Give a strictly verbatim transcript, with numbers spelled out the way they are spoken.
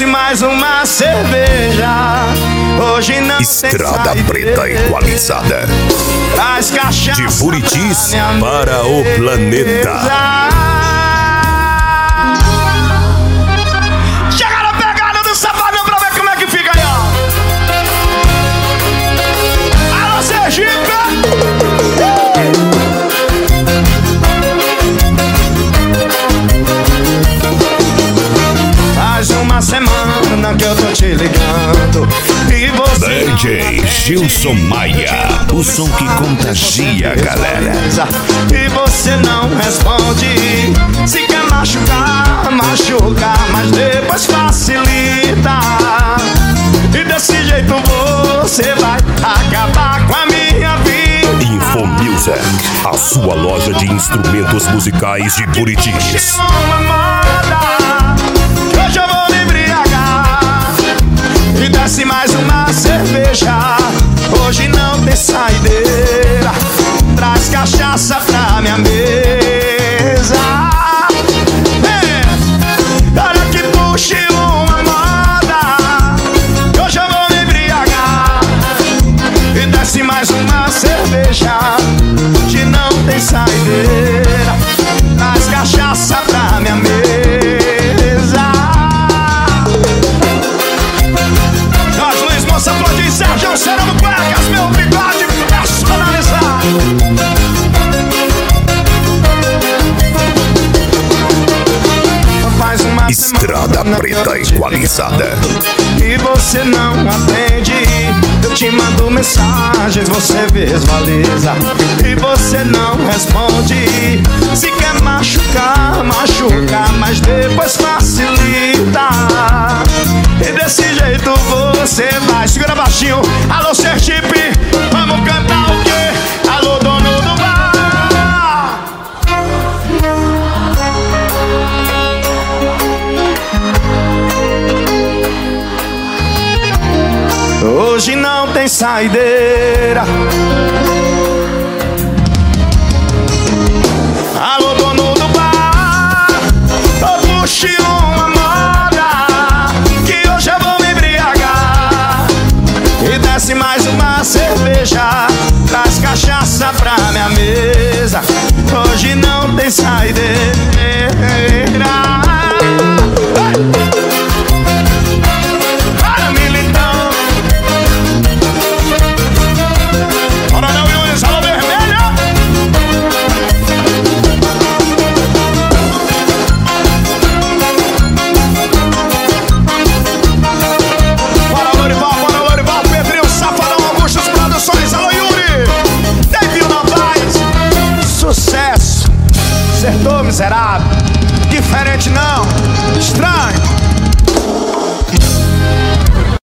desce mais uma cerveja. Hoje não Estrada tem Preta Equalizada. Traz cachaça De Buritis pra minha para o planeta. Chega na pegada do Safadão pra ver como é que fica aí, ó. Alô, Sergipe! Faz uma semana que eu tô te ligando e você D J Gilson Maia, o som que contagia, galera. E você não responde. Se quer machucar, machuca, mas depois facilita. E desse jeito você vai acabar com a minha vida. Infomusic, a sua loja de instrumentos musicais de Buritis. Uma moda, hoje eu vou me embriagar. E desce mais uma cerveja. Hoje não tem saideira. Traz cachaça pra minha mesa. É, olha que puxe uma moda. Hoje eu vou me embriagar. E desce mais uma cerveja. Hoje não tem saideira. Traz cachaça pra minha mesa. Jorge Luiz, Moça Flor de Sérgio Serão Cuecas, meu bigode personalizado. Faz uma Estrada Preta Equalizada. e você não atende. Eu te mando mensagens, você visualiza e você não responde. Se quer machucar, machuca, mas depois facilita. E desse jeito você vai. Segura baixinho. Alô, Sergipe, vamos cantar o quê? Alô, dono do bar. Hoje não tem saideira. Alô, dono do bar, oh, puxe uma moda, que hoje eu vou me embriagar. E desce mais uma cerveja. Traz cachaça pra minha mesa. Hoje não tem saideira. Acertou, miserável.